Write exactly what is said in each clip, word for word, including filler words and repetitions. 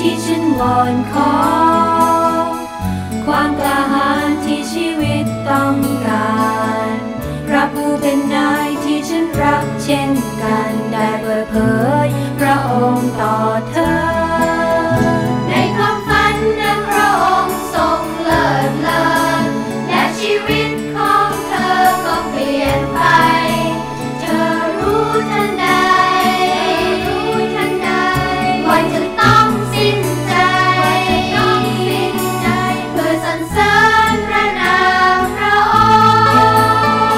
ที่ฉันวอนขอความกล้าหาญที่ชีวิตต้องการพระผู้เป็นนายที่ฉันรักเช่นกันได้เปิดเผยพระองค์ต่อเธอในความฝันนั้นพระองค์ทรงเลิศเลอและชีวิตของเธอก็เปลี่ยนไปเธอรู้ทันใดรู้ทันใดว่าจะต้องสิ้นใจต้องสิ้นใจเพื่อสรรเสริญพระนามพระองค์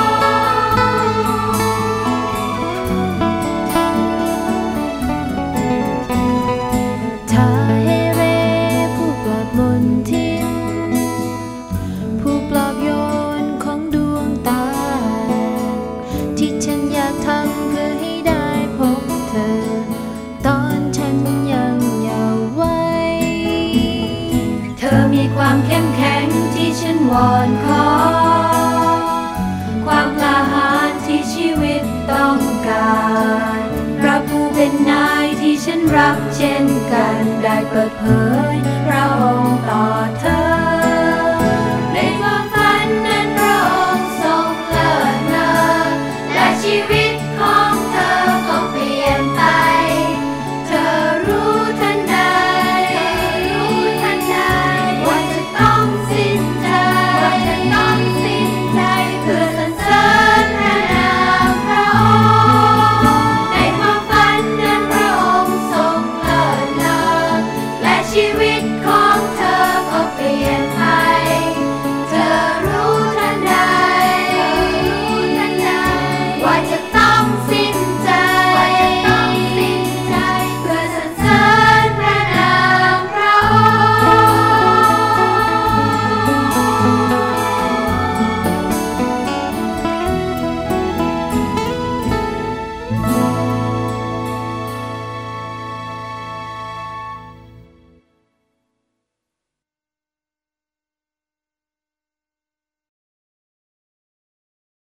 ถ้าเฮเรผู้ปลอดมนทินผู้ปลอบโยนของดวงตาที่ฉันอยากทำเพื่อให้ได้พบเธอตอนฉันยังเยาว์วัยเธอมีความเข้มแข็งที่ฉันวอนขอความกล้าหาญที่ชีวิตต้องการพระผู้เป็นนายที่ฉันรักเช่นกันได้เปิดเผย